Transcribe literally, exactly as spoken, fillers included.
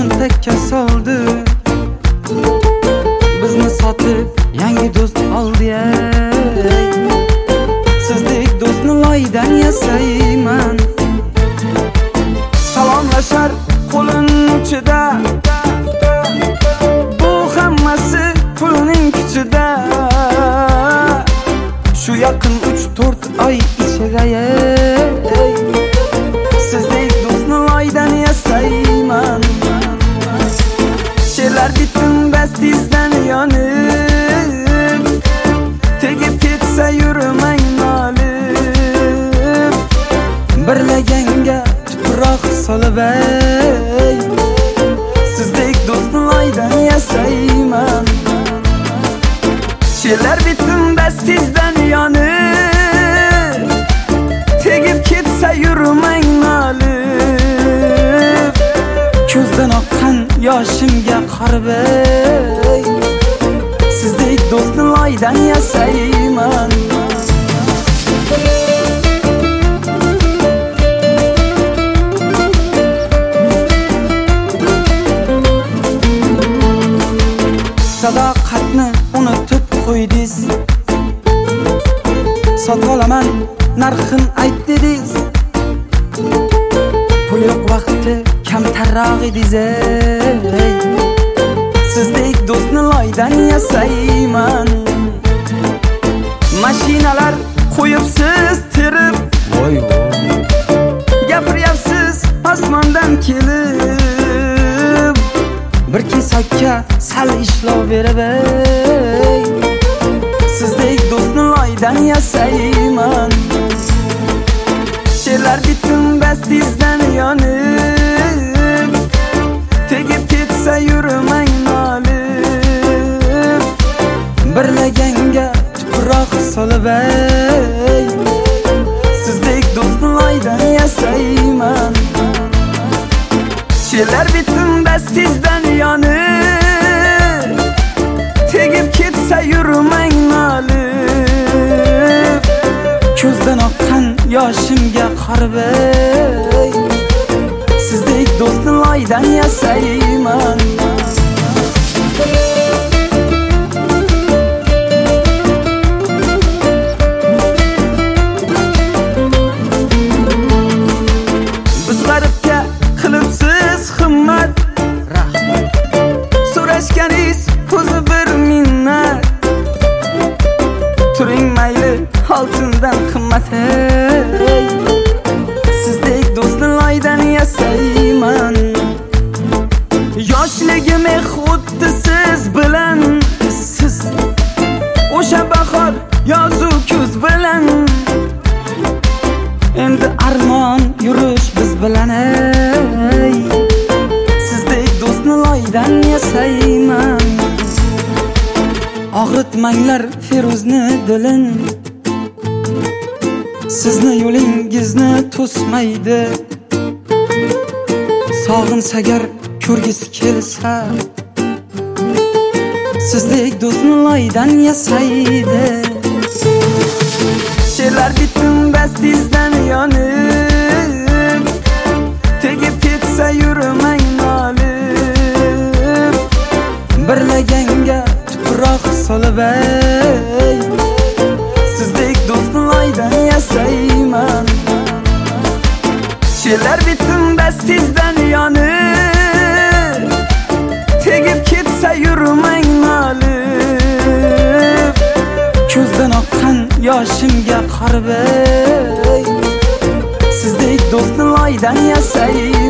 cho'ntakka soldi, bizni sotib yangi do'st oldi. Sizdek do'stni loydan yasayman, salomlashar qo'lin uchida, bu hammasi pulning kuchida. Shu yaqin uch to'rt oy ichida sizdek do'stni loydan yasayman. She'rlar bitim bastingizdan yonib, tegib ketsa yurmang nolib. Birlaganga tuproq solib, sizdek do'stni loydan yasayman. She'rlar bitim bastingizdan yonib, tegib ketsa yurmang nolib. Ko'zdan oqqan yoshimga qarab, sizdek do'stni loydan yasayman. Sadoqatni unutib qo'ydingiz, sotib olaman narxin ayt dedingiz. Pul yo'q vaqti kamtarroq edingiz. Sizdek do'stni loydan yasayman. Mashinalar qo'yibsiz terib, voy voy, gapiryapsiz osmondan kelib. Bir kesakka sal ishlov berib, sizdek do'stni loydan yasayman. She'rlar bitim bastingizdan yonib, tegib ketsa yurmang nolib. Birlaganga tuproq solib, sizdek do'stni loydan yasayman. She'rlar bitim bastingizdan yonib, tegib ketsa yurmang nolib. Ko'zdan oqqan yoshimga qarab, sizdek do'stni loydan yasayman. Biz g'aribga qilibsiz himmat, rahmat. So'rashganingiz o'zi bir minnat. Turing mayli oltindan qimmat, sizdek do'stni loydan yasayman. Yoshligim xuddi siz bilan, siz o'sha bahor yozu kuz bilan. Endi armon yurish biz bilan, sizdek do'stni loydan yasayman. Og'ritmanglar Feruzni dilin, sizni yo'lingizni to'smaydi. Sog'insa agar ko'rgisi kelsa, sizdek do'stni loydan yasaydi. She'rlar bitim bastingizdan yonib, tegib ketsa yurmang nolib. Birlaganga tuproq solib, sizdek do'stni loydan yasayman. She'rlar bitim bastingizdan yonib, tegib ketsa yurmang nolib. Ko'zdan oqqan yoshimga qarab, sizdek do'stni loydan yasayman.